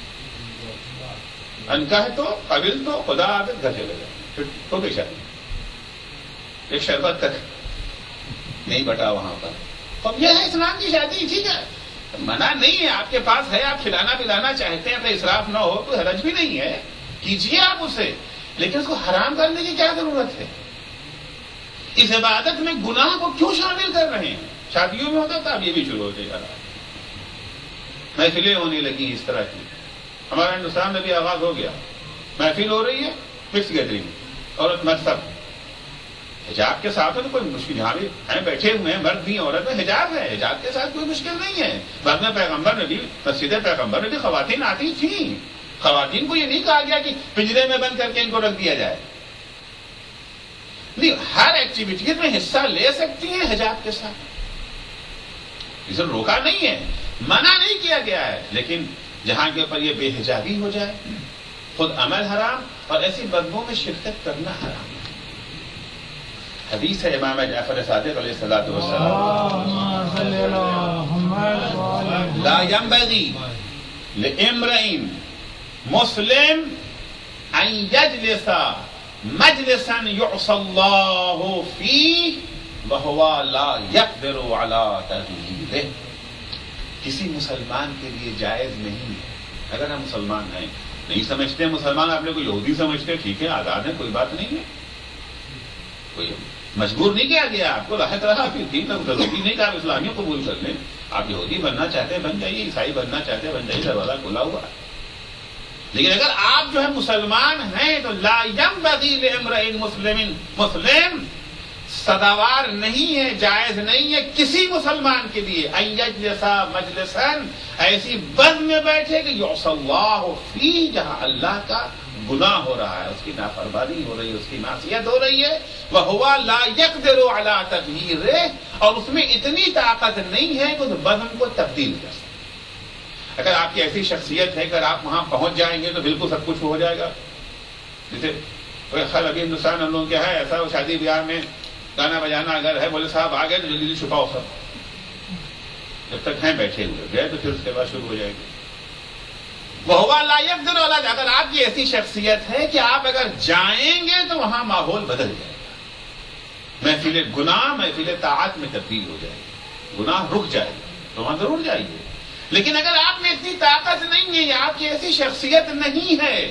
ہے. ان کا ہے تو قبل تو خدا عابد گھر چلے جائے تو بے شادی. ایک شربت تک نہیں بٹا وہاں پر. اب یہ ہے اسلام کی شادی. ٹھیک ہے منع نہیں ہے، آپ کے پاس ہے، آپ کھلانا پلانا چاہتے ہیں تو اسراف نہ ہو، کوئی حرج بھی نہیں ہے، کیجیے آپ اسے. لیکن اس کو حرام کرنے کی کیا ضرورت ہے؟ اس عبادت میں گناہ کو کیوں شامل کر رہے ہیں؟ شادیوں میں ہوتا تھا، اب یہ بھی شروع ہوتے جا رہا ہے. محفلیں ہونے لگی اس طرح کی. ہمارا ہندوستان میں بھی آغاز ہو گیا. محفل ہو رہی ہے مکس گیدرنگ، عورت مرد سب حجاب کے ساتھ. تو کوئی مشکل، یہاں بھی ہیں بیٹھے ہوئے ہیں مرد بھی عورت میں حجاب ہے، حجاب کے ساتھ کوئی مشکل نہیں ہے. بعد میں پیغمبر نے بھی مسجد پیغمبر میں بھی خواتین آتی تھیں. خواتین کو یہ نہیں کہا گیا کہ پنجرے میں بند کر کے ان کو رکھ دیا جائے. نہیں، ہر ایکٹیویٹی میں حصہ لے سکتی ہیں حجاب کے ساتھ. اسے روکا نہیں ہے، منع نہیں کیا گیا ہے. لیکن جہاں کے اوپر یہ بے حجابی ہو جائے، خود عمل حرام اور ایسی بدبو میں شرکت کرنا حرام. حدیث ہے امام جعفر صادق علیہ الصلوۃ والسلام لا ينبغي لامرئ مسلم ان يجلس مجلسا يعصى الله فيه وَهُوَ لَا يَقْدِرُ عَلَىٰ تَغْيِيرِهِ. کسی مسلمان کے لیے جائز نہیں ہے. اگر ہم مسلمان ہیں نہیں سمجھتے ہیں مسلمان آپ نے کو یہودی سمجھتے ہیں ٹھیک ہے آزاد ہے کوئی بات نہیں ہے, کوئی مجبور نہیں کیا گیا آپ کو, راہ طرح آپ کی دین میں ضروری نہیں کہ آپ اسلامیوں قبول کر لیں. آپ یہودی بننا چاہتے ہیں بن جائیے, عیسائی بننا چاہتے ہیں بن جائیے, دروازہ کھلا ہوا ہے. لیکن اگر آپ جو ہے مسلمان ہیں تو لا ينبغي لامرئ مسلم, مسلم سزاوار نہیں ہے, جائز نہیں ہے کسی مسلمان کے لیے ان یجلس مجلسا, ایسی بزم میں بیٹھے کہ یعصی اللہ فیہ, جہاں اللہ کا گناہ ہو رہا ہے, اس کی نافرمانی ہو رہی ہے, اس کی معصیت ہو رہی ہے. وَهُوَ لَا يَقْدِرُ عَلَىٰ تَغْيِيرِهِ, اور اس میں اتنی طاقت نہیں ہے کہ اس بزم کو تبدیل کر سکے. اگر آپ کی ایسی شخصیت ہے کہ اگر آپ وہاں پہنچ جائیں گے تو بالکل سب کچھ ہو جائے گا. جیسے خیر ابھی ہندوستان ہم لوگوں کے ہے ایسا, وہ شادی بیاہ میں گانا بجانا اگر ہے بولے صاحب آ گئے تو جلدی چھپاؤ سب, جب تک ہیں بیٹھے ہوئے, گئے تو پھر اس کے بعد شروع ہو جائے گی. وَهُوَ لَا يَقْدِرُ عَلَىٰ, اگر آپ کی ایسی شخصیت ہے کہ آپ اگر جائیں گے تو وہاں ماحول بدل جائے گا, محفل گناہ محفل طاعت میں تبدیل ہو جائے گی, گناہ رک جائے گا, تو وہاں ضرور جائیے. لیکن اگر آپ میں اتنی طاقت نہیں ہے یا آپ کی ایسی شخصیت نہیں ہے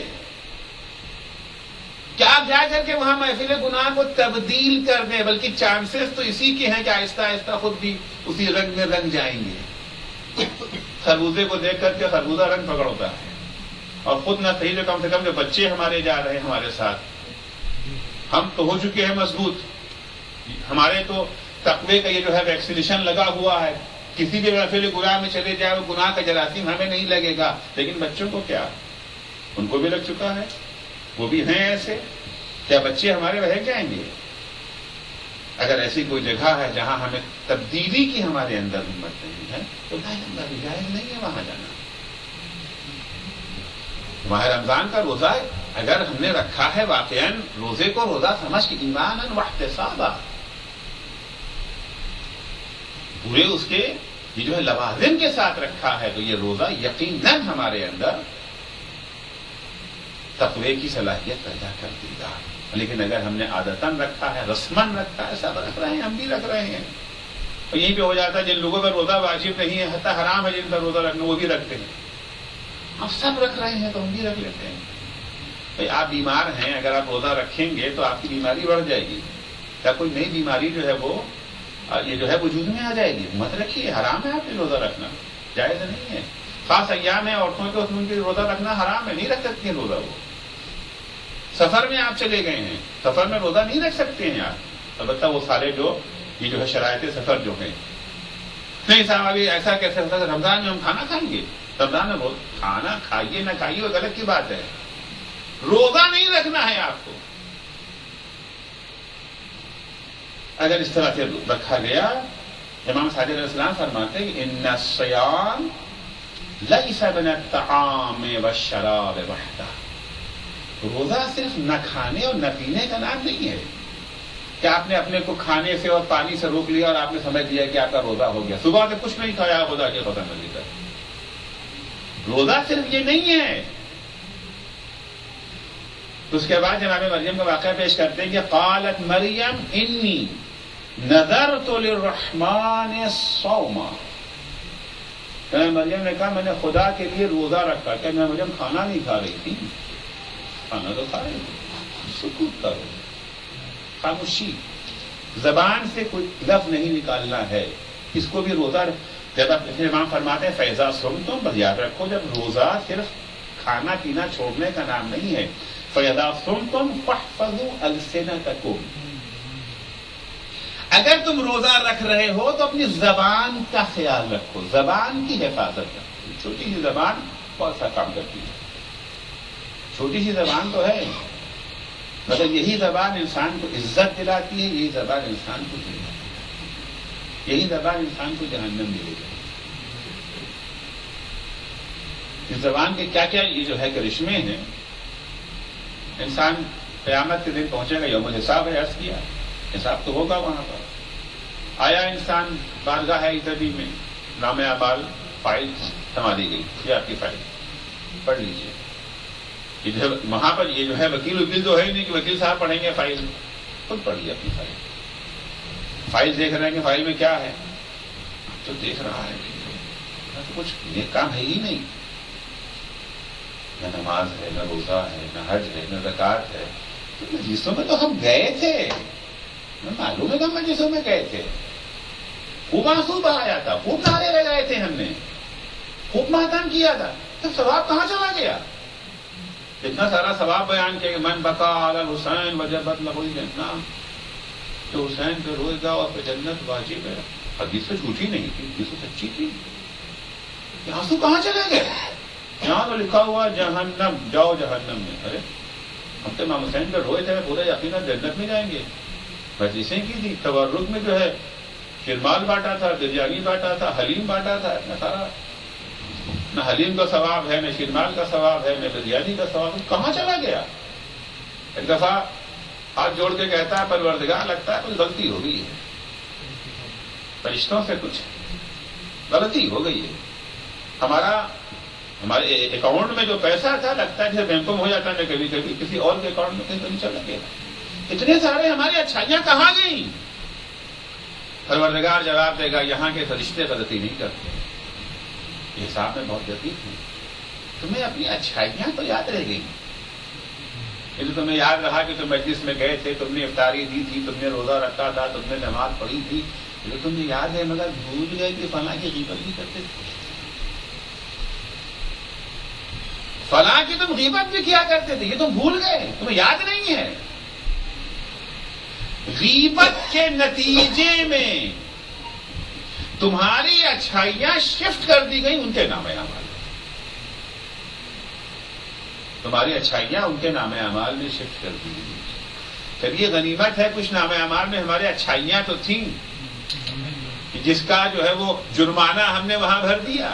کہ آپ جا کر کے وہاں محفل گناہ کو تبدیل کر دیں, بلکہ چانسز تو اسی کے ہیں کہ آہستہ آہستہ خود بھی اسی رنگ میں رنگ جائیں گے. خربوزے کو دیکھ کر کے خربوزہ رنگ پکڑتا ہے, اور خود نہ صحیح جو کم سے کم جو بچے ہمارے جا رہے ہیں ہمارے ساتھ, ہم تو ہو چکے ہیں مضبوط, ہمارے تو تقوی کا یہ جو ہے ویکسینیشن لگا ہوا ہے. کسی بھی محفل گناہ میں چلے جائے وہ گناہ کا جراثیم ہمیں نہیں لگے گا, لیکن بچوں کو کیا, ان کو بھی لگ چکا ہے, وہ بھی ہیں ایسے. کیا بچے ہمارے رہ جائیں گے؟ اگر ایسی کوئی جگہ ہے جہاں ہمیں تبدیلی کی ہمارے اندر ہمت نہیں ہے تو جائز نہیں ہے وہاں جانا. ماہ رمضان کا روزہ اگر ہم نے رکھا ہے واقعاً روزے کو روزہ سمجھ کے ایماناً واحتسابا, پورے اس کے یہ جو ہے لوازم کے ساتھ رکھا ہے, تو یہ روزہ یقیناً ہمارے اندر تقوی کی صلاحیت پیدا کر دے گا. لیکن اگر ہم نے عادتاً رکھا ہے, رسماً رکھا ہے, سب رکھ رہے ہیں, ہم بھی رکھ رہے ہیں, تو یہیں پہ ہو جاتا ہے جن لوگوں پر روزہ واجب نہیں ہے, حتی حرام ہے جن پر روزہ رکھنا, وہ بھی رکھتے ہیں. ہم سب رکھ رہے ہیں تو ہم بھی رکھ لیتے ہیں. بھائی آپ بیمار ہیں, اگر آپ روزہ رکھیں گے تو آپ کی بیماری بڑھ جائے گی, یا کوئی نئی بیماری جو ہے وہ یہ جو ہے وجود میں آ جائے گی. مت رکھیے, حرام ہے آپ نے روزہ رکھنا, جائز نہیں ہے. خاص ایام ہے عورتوں کے, اس میں ان کی روزہ رکھنا حرام ہے, نہیں رکھ سکتی ہیں روزہ. وہ سفر میں آپ چلے گئے ہیں, سفر میں روزہ نہیں رکھ سکتے ہیں آپ, البتہ وہ سارے جو یہ جو ہے شرائط سفر جو ہیں. نہیں صاحب ابھی ایسا کیسے ہوتا ہے رمضان میں ہم کھانا کھائیں گے, رمضان میں بہت کھانا کھائیے نہ کھائیے وہ غلط کی بات ہے, روزہ نہیں رکھنا ہے آپ کو. اگر اس طرح سے رکھا گیا, امام صادق علیہ السلام فرماتے ہیں ان الصیام لیس من الطعام والشراب وحدہ, روزہ صرف نہ کھانے اور نہ پینے کا نام نہیں ہے کہ آپ نے اپنے کو کھانے سے اور پانی سے روک لیا اور آپ نے سمجھ لیا کہ آپ کا روزہ ہو گیا, صبح سے کچھ نہیں کھایا خدا کے قسم علی تک. روزہ صرف یہ نہیں ہے. تو اس کے بعد جناب مریم کا واقعہ پیش کرتے ہیں کہ قالت مریم انی نذرت للرحمن صوما, مریم نے کہا میں نے خدا کے لیے روزہ رکھا. کہ میں مریم کھانا نہیں کھا رہی تھی, کھانا تو کھا رہی تھی, سکوت کرو, خاموشی, زبان سے کوئی لفظ نہیں نکالنا ہے. اس کو بھی روزہ, جب امام فرماتے ہیں فیضا سم تم, بس یاد رکھو جب روزہ صرف کھانا پینا چھوڑنے کا نام نہیں ہے. فیضا سم تم فاحفظوا السنتکم, اگر تم روزہ رکھ رہے ہو تو اپنی زبان کا خیال رکھو, زبان کی حفاظت رکھو. چھوٹی سی زبان بہت سا کام کرتی ہے, چھوٹی سی زبان تو ہے, مگر یہی زبان انسان کو عزت دلاتی ہے, یہی زبان انسان کو دلاتی ہے, یہی زبان انسان کو جہنم دے گی. اس زبان کے کیا کیا یہ جو ہے کرشمے ہیں. انسان قیامت کے دن پہنچے گا, یوم الحساب ہے, عرض کیا حساب تو ہوگا وہاں پر. آیا انسان بارگاہ ہے ادبی میں, نام اعمال فائل تھما دی گئی, یہ آپ کی فائل پڑھ لیجیے. یہ جو ہے وہاں پر یہ جو ہے وکیل وکیل تو ہے ہی نہیں کہ وکیل صاحب پڑھیں گے فائل, خود پڑھیے اپنی فائل. فائل دیکھ رہے ہیں کہ فائل میں کیا ہے، تو دیکھ رہا ہے کہ تو کچھ نیک کام ہے ہی نہیں، نہ نماز ہے، نہ روزہ ہے، نہ حج ہے، نہ زکوٰۃ ہے. تو مجلسوں میں تو ہم گئے تھے، معلوم ہے کہ ہم مجلسوں میں گئے تھے، خوب آنسو بہایا تھا، خوب نعرے لگائے تھے ہم نے، خوب ماتم کیا تھا، تو ثواب کہاں چلا گیا؟ اتنا سارا ثواب بیان کیا کہ من بقا علی الحسین وجبت لہ الجنہ، جو حسین پہ روئے گا اور پہ جنت واجب ہے. حدیث تو جھوٹی نہیں تھی، حدیث تو سچی تھی. یہ آنسو کہاں چلے گئے؟ یہاں تو لکھا ہوا جہنم، جاؤ جہنم میں. ارے ہم تو امام حسین پہ روئے تھے، پورے یقیناً جنت میں جائیں گے. مجلسیں کی تھی، تبرک میں جو ہے شرمال بانٹا تھا، بریانی بانٹا تھا، حلیم بانٹا تھا. اتنا سارا نہ حلیم کا ثواب ہے، نہ شرمال کا ثواب ہے، نہ بریانی کا ثواب ہے. کہاں چلا گیا؟ ایک دفعہ ہاتھ جوڑ کے کہتا ہے پروردگار لگتا ہے کچھ غلطی ہو گئی ہے، فرشتوں سے کچھ غلطی ہو گئی ہے. ہمارا ہمارے اکاؤنٹ میں جو پیسہ تھا لگتا ہے جیسے بینکوں میں ہو جاتا ہے، کبھی کبھی کسی اور کے اکاؤنٹ میں کہیں تو نہیں چلا گیا. اتنے سارے ہماری اچھائیاں کہاں گئیں؟ پروردگار جواب دے گا یہاں کے فرشتے غلطی نہیں کرتے. یہ حساب میں بہت دقیق ہے. تمہیں اپنی اچھائیاں تو یاد رہ گئی، یہ تمہیں یاد رہا کہ تم مجلس میں گئے تھے، تم نے افطاری دی تھی، تم نے روزہ رکھا تھا، تم نے نماز پڑھی تھی، یہ تمہیں یاد ہے، مگر بھول گئے کہ فلاں کی غیبت بھی کرتے تھے، فلاں کی تم غیبت بھی کیا کرتے تھے، یہ تم بھول گئے، تمہیں یاد نہیں ہے. غیبت کے نتیجے میں تمہاری اچھائیاں شفٹ کر دی گئی ان کے نام اعمال، تمہاری اچھائیاں ان کے نام اعمال میں شفٹ کر دی گئی. پھر یہ غنیمت ہے، کچھ نام اعمال میں ہمارے اچھائیاں تو تھیں جس کا جو ہے وہ جرمانہ ہم نے وہاں بھر دیا.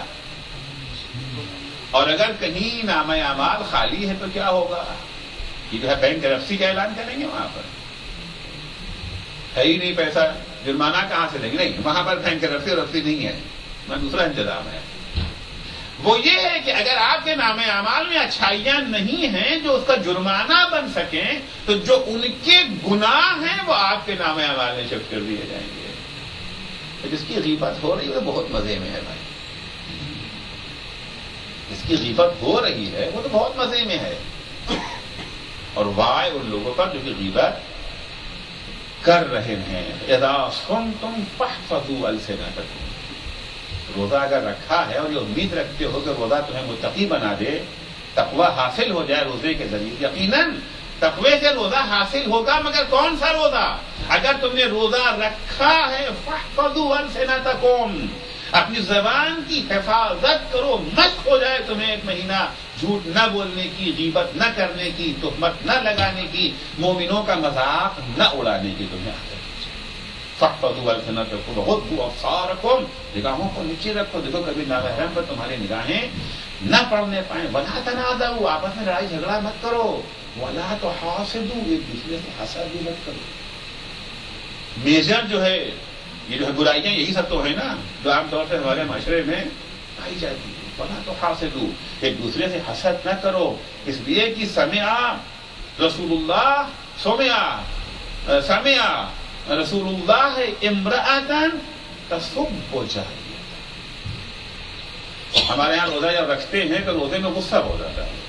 اور اگر کہیں نام اعمال خالی ہے تو کیا ہوگا؟ یہ جو ہے بینک کرپسی کا اعلان کریں گے، وہاں پر ہے ہی نہیں پیسہ، جرمانہ کہاں سے لیں گے؟ نہیں، وہاں پر بینک کرپسی اور رفسی نہیں ہے، میں دوسرا انتظام ہے. وہ یہ ہے کہ اگر آپ کے نام اعمال میں اچھائیاں نہیں ہیں جو اس کا جرمانہ بن سکیں، تو جو ان کے گناہ ہیں وہ آپ کے نام اعمال میں شفٹ کر دیے جائیں گے. جس کی غیبت ہو رہی ہے وہ بہت مزے میں ہے بھائی، جس کی غیبت ہو رہی ہے وہ تو بہت مزے میں ہے. اور وائے ان لوگوں پر جو کہ غیبت کر رہے ہیں. اذا صمتم فاحفظوا السنتکم، روزہ اگر رکھا ہے اور یہ امید رکھتے ہو کہ روزہ تمہیں متقی بنا دے، تقوی حاصل ہو جائے روزے کے ذریعے، یقیناً تقوی سے روزہ حاصل ہوگا، مگر کون سا روزہ؟ اگر تم نے روزہ رکھا ہے فاحفظوا السنتکم، اپنی زبان کی حفاظت کرو، مشق ہو جائے تمہیں ایک مہینہ جھوٹ نہ بولنے کی، غیبت نہ کرنے کی، تہمت نہ لگانے کی، مومنوں کا مذاق نہ اڑانے کی تمہیں عادت ہو جائے. فاحفظوا السنتکم وغضوا ابصارکم، نگاہوں کو نیچے رکھو، دیکھو کبھی نامحرم پر تمہاری نگاہیں نہ پڑنے پائیں. ولا تنازعوا، آپس میں لڑائی جھگڑا مت کرو. ولا تحاسدوا، ایک دوسرے سے حسد بھی مت کرو. میجر جو ہے یہ جو ہے برائیاں یہی سب تو ہے نا جو عام طور سے ہمارے معاشرے میں پائی جاتی ہے. ولا تحاسدوا، ایک دوسرے سے حسد نہ کرو، اس لیے کہ سمع رسول اللہ سمع سمع رسول اللہ امرأۃ تسب جاریہ. ہمارے یہاں روزہ جب رکھتے ہیں تو روزے میں غصہ ہو جاتا ہے.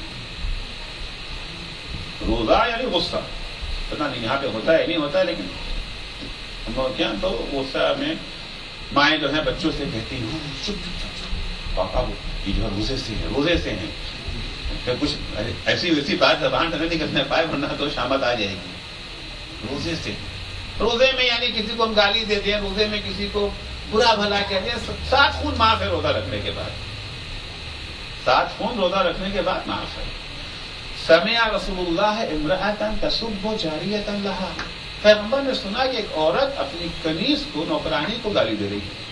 روزہ یعنی غصہ، پتہ نہیں یہاں پہ ہوتا ہے نہیں ہوتا ہے، لیکن ہم لوگ کیا تو غصہ میں مائیں جو ہیں بچوں سے کہتی ہیں چپ چپ چپ چپ پاپا یہ جو ہے روزے سے ہیں روزے سے ہیں. پھر کچھ ایسی ویسی بات زبان سے نہیں کرنے پائے ورنہ تو شامت آ جائے گی. روزے سے، روزے میں یعنی کسی کو ہم گالی دے دیں، روزے میں کسی کو برا بھلا کہہ دیں، سات خون معاف ہے روزہ رکھنے کے بعد، سات خون روزہ رکھنے کے بعد معاف ہے. سمع رسول اللہ امرأۃ تسب جاریۃ لہا، پیغمبر نے سنا کہ ایک عورت اپنی کنیز کو، نوکرانی کو گالی دے رہی ہے،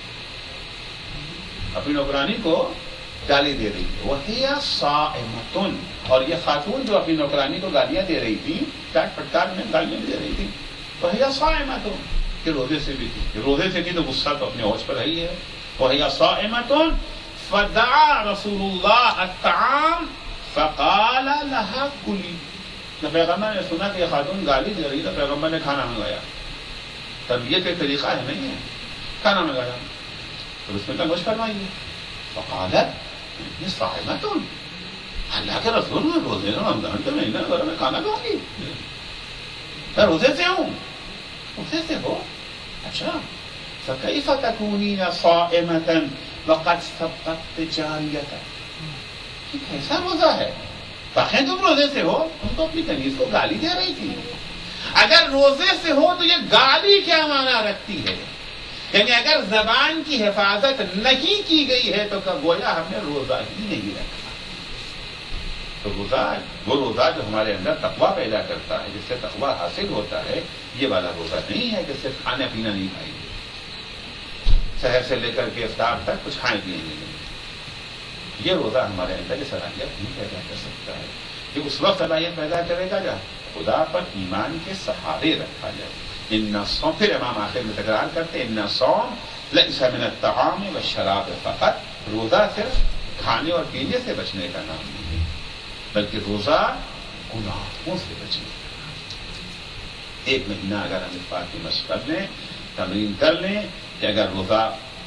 اپنی نوکرانی کو گالی دے رہی ہے. وہی صائمۃ، اور یہ خاتون جو اپنی نوکرانی کو گالیاں دے رہی تھی، ڈانٹ پھٹکار میں گالیاں دے رہی تھی، وہی صائمۃ، کہ روزے سے بھی تھی، روزے سے تھی تو غصہ تو اپنے ہوش پر ہی ہے. وہی صائمۃ فدعا رسول اللہ الطعام فقال لها کلی. جب پیغمبر نے سنا کہ یہ خاتون گالی دے رہی تو پیغمبر نے کھانا منگوایا. تربیت کا طریقہ ہے نہیں ہے. کھانا لگایا تو اس میں تو نوش فرمائیے. فقالت یہ صائمۃ، اللہ کے رسول میں روزے رمضان کے مہینے میں میں کھانا کھاؤں گی؟ میں روزے سے ہوں. روزے سے ہو؟ اچھا. فکیف تکونین صائمۃ وقد سبقت جاریۃ، یہ کیسا روزہ ہے؟ واقعی تم روزے سے ہو؟ تم تو اپنی کنیز کو گالی دے رہی تھی. اگر روزے سے ہو تو یہ گالی کیا معنی رکھتی ہے؟ یعنی اگر زبان کی حفاظت نہیں کی گئی ہے تو گویا ہم نے روزہ ہی نہیں رکھا. تو روزہ وہ روزہ جو ہمارے اندر تقویٰ پیدا کرتا ہے، جس سے تقویٰ حاصل ہوتا ہے، یہ والا روزہ نہیں ہے جس سے کھانا پینا نہیں کھائیں گے، شہر سے لے کر کے افطار تک کچھ کھائیں پیئیں گے. یہ روزہ ہمارے اندر یہ صلاحیت نہیں پیدا کر سکتا ہے. یہ اس وقت صلاحیت پیدا کرے گا جب خدا پر ایمان کے سہارے رکھا جائے. ان الصوم، پھر امام آخر میں تکرار کرتے ان الصوم لیس من الطعام والشراب فقط، روزہ صرف کھانے اور پینے سے بچنے کا نام نہیں ہے، بلکہ روزہ گناہوں سے بچنے کا نام. ایک مہینہ اگر ہم اس بات کی مشق کر لیں، تمرین کر لیں کہ اگر روزہ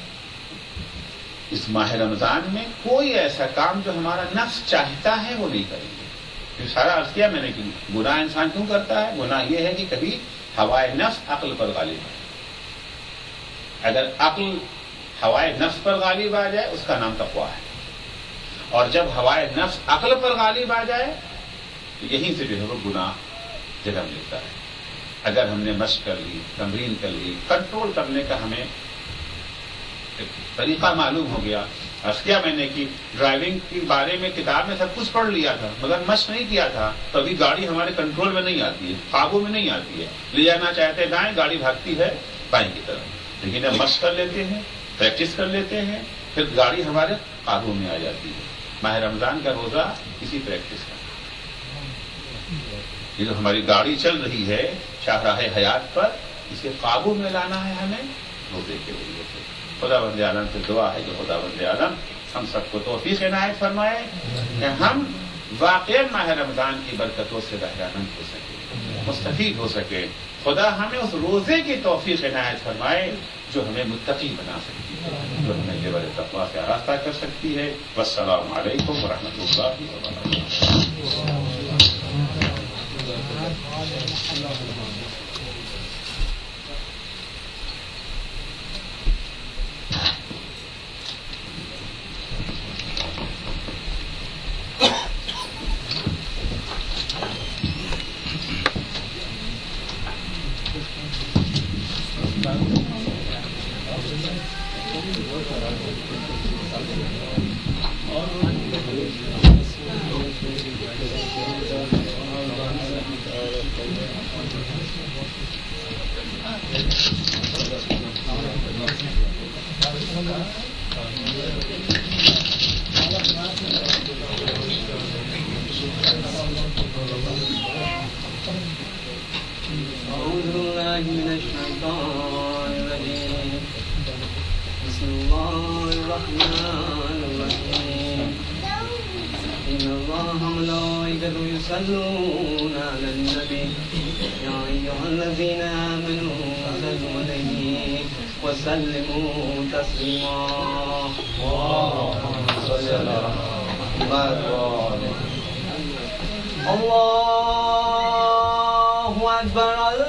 اس ماہ رمضان میں کوئی ایسا کام جو ہمارا نفس چاہتا ہے وہ نہیں کریں گے. جو سارا عرض کیا میں نے کہ گناہ انسان کیوں کرتا ہے؟ گناہ یہ ہے کہ کبھی ہوائے نفس عقل پر غالب ہے. اگر عقل ہوائے نفس پر غالب آ جائے اس کا نام تقویٰ ہے، اور جب ہوائے نفس عقل پر غالب آ جائے تو یہیں سے جو ہے وہ گناہ جنم لیتا ہے. اگر ہم نے مشق کر لی، تمرین کر لی، کنٹرول کرنے کا ہمیں طریقہ معلوم ہو گیا. عرض کیا میں نے کہ ڈرائیونگ کے بارے میں کتاب میں سب کچھ پڑھ لیا تھا مگر مشق نہیں کیا تھا، تو ابھی گاڑی ہمارے کنٹرول میں نہیں آتی ہے، قابو میں نہیں آتی ہے. لے جانا چاہتے دائیں، گاڑی بھاگتی ہے بائیں کی طرف. لیکن جب مشق کر لیتے ہیں، پریکٹس کر لیتے ہیں، پھر گاڑی ہمارے قابو میں آ جاتی ہے. ماہ رمضان کا روزہ اسی پریکٹس کا. یہ جو ہماری گاڑی چل رہی ہے شاہراہ حیات پر، اسے قابو میں لانا ہے ہمیں روزے کے ذریعے سے. خدا بند عالم سے دعا ہے کہ خدا بند عالم ہم سب کو توفیق عنایت فرمائے کہ ہم واقع ماہ رمضان کی برکتوں سے بہرامند ہو سکے، مستفید ہو سکے. خدا ہمیں اس روزے کی توفیق عنایت فرمائے جو ہمیں متقی بنا سکتی ہے، جو ہمیں یہ بڑے تقویٰ سے آراستہ کر سکتی ہے. والسلام علیکم ورحمۃ اللہ وبرکاتہ. يصلون على النبي يا أيها الذين آمنوا صلوا عليه وسلموا تسليما. اللهم صل على محمد. الله أكبر.